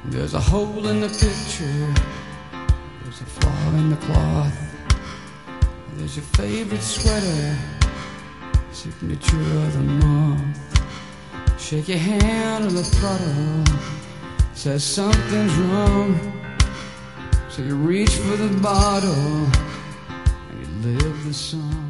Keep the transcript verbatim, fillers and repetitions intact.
There's a hole in the picture, there's a flaw in the cloth, there's your favorite sweater, signature of the month. Shake your hand on the throttle, says something's wrong. So you reach for the bottle and you live the song.